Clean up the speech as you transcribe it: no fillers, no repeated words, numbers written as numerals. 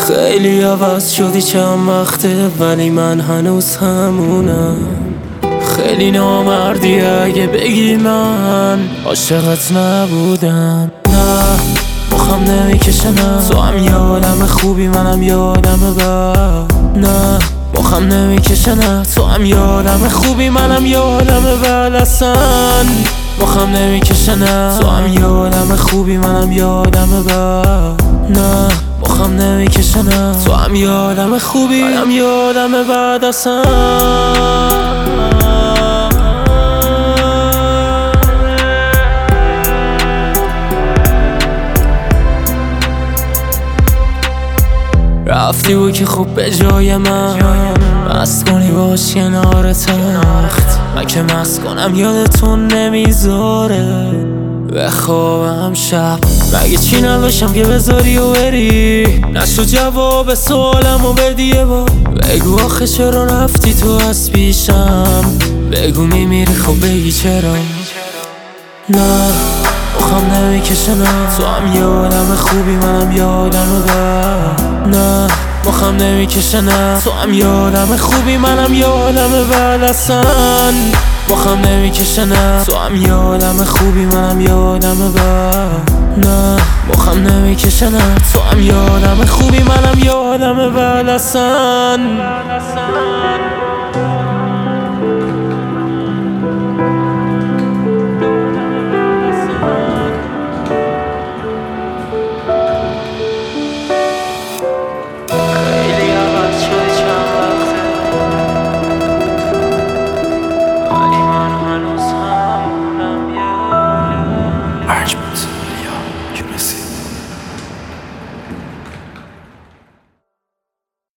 خیلی عوض شدی چند وقته ولی من هنوز همونم. خیلی نامردی اگه بگی من عاشقت نبودم. نه مخم نمیکشه نه، تو هم یه آدم خوبی منم یه آدم بد. نه مخم نمیکشه نه، تو هم یه آدم خوبی منم یه آدم بد. اصلا مخم نمیکشه نه، تو هم یه آدم خوبی منم یه آدم بد. نه مخم نمیکشه نه، تو هم یه آدم خوبی منم یه آدم بد. اصلا رفتی بود که خوب به جای من مست کنی باش کنار تخت. من که مست کنم یادتون نمیذاره بخوابم شب. مگه چی نداشتم که بذاری و بری؟ نشو جواب سوالم و بدی یه بار. بگو آخه چرا رفتی تو از پیشم؟ بگو میمیری خب بگی چرا؟ نه مخم نمیکشه نه، تو هم یه آدم خوبی منم یه آدم بد. نه مخم نمیکشه نه، تو هم یه آدم خوبی منم یه آدم بد. اصلا مخم نمیکشه نه، تو هم یه آدم خوبی منم یه آدم بد. نه مخم نمیکشه نه، تو هم یه آدم خوبی منم یه آدم بد. اصلا